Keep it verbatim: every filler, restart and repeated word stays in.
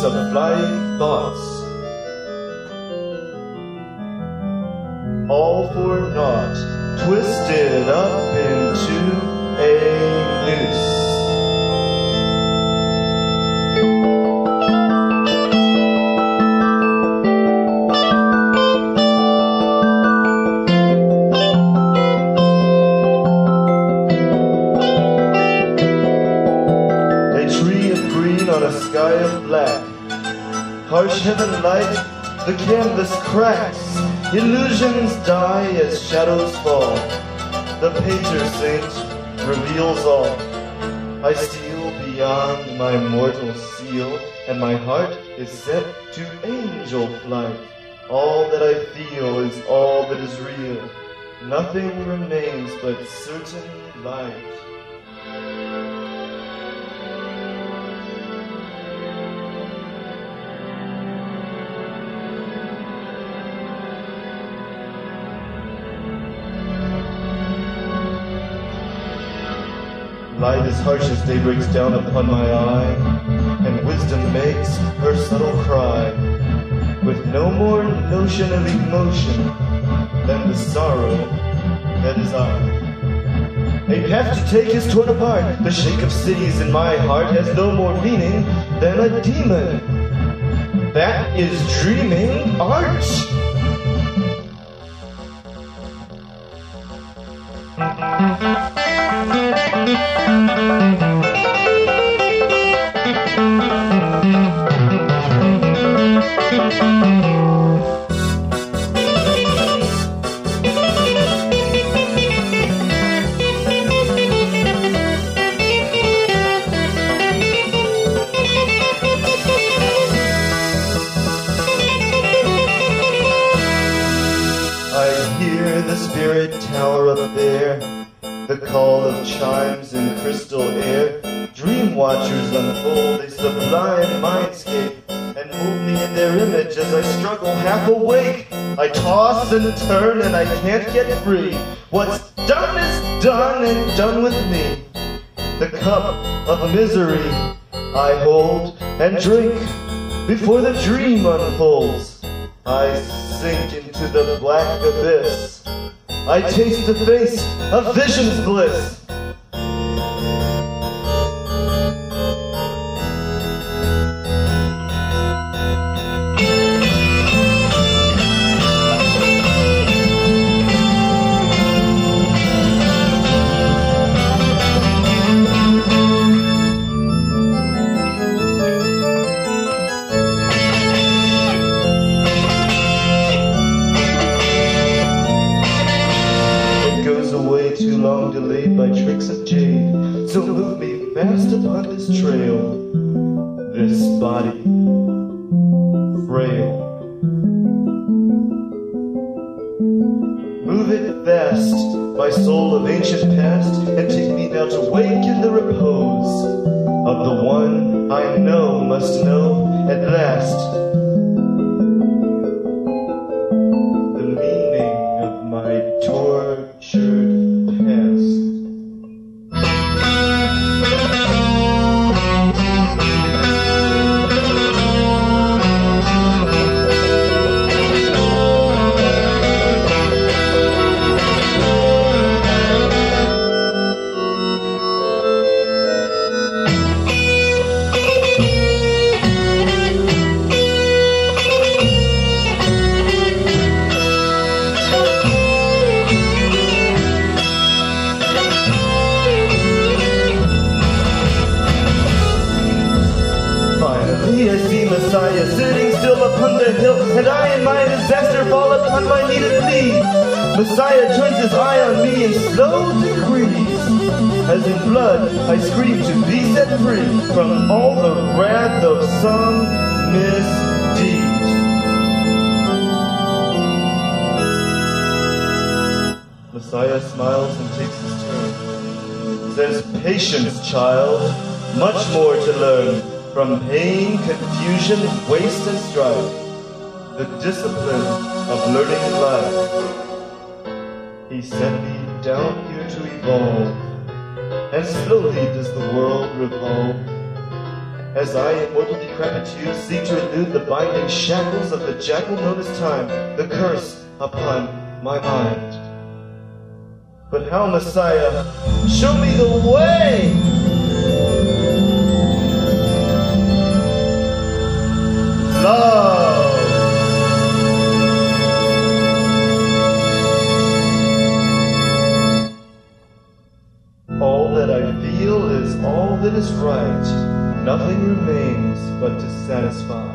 voice of flying thoughts. All for naught, twisted up into a noose. Sky of black, harsh heaven light, the canvas cracks, illusions die as shadows fall, the painter saint reveals all. I steal beyond my mortal seal, and my heart is set to angel flight. All that I feel is all that is real, nothing remains but certain light. Light is harsh as day breaks down upon my eye, and wisdom makes her subtle cry, with no more notion of emotion than the sorrow that is I. A path to take is torn apart, the shake of cities in my heart has no more meaning than a demon. That is dreaming art. The spirit tower up there, the call of chimes in crystal air. Dream watchers unfold a sublime mindscape and move me in their image as I struggle half awake. I toss and turn and I can't get free. What's done is done and done with me. The cup of misery I hold and drink before the dream unfolds. I sink into the black abyss. I taste the face of vision's bliss. Too long delayed by tricks of jade, so move me fast upon this trail, this body frail. Move it fast, my soul of ancient past, and take me now to wake in the repose of the one I know must know at last the meaning of my tortured I see Messiah sitting still upon the hill, and I in my disaster fall upon my needed plea. Messiah turns his eye on me in slow degrees, as in blood I scream to be set free from all the wrath of some misdeed. Messiah smiles and takes his turn, says, "Patience, child, much more to learn. From pain, confusion, waste, and strife, the discipline of learning life. He sent me down here to evolve, and slowly does the world revolve. as I, immortal decrepitude, seek to elude the binding shackles of the jackal known as time, the curse upon my mind. But how, Messiah, show me the way! Love! All that I feel is all that is right. Nothing remains but to satisfy.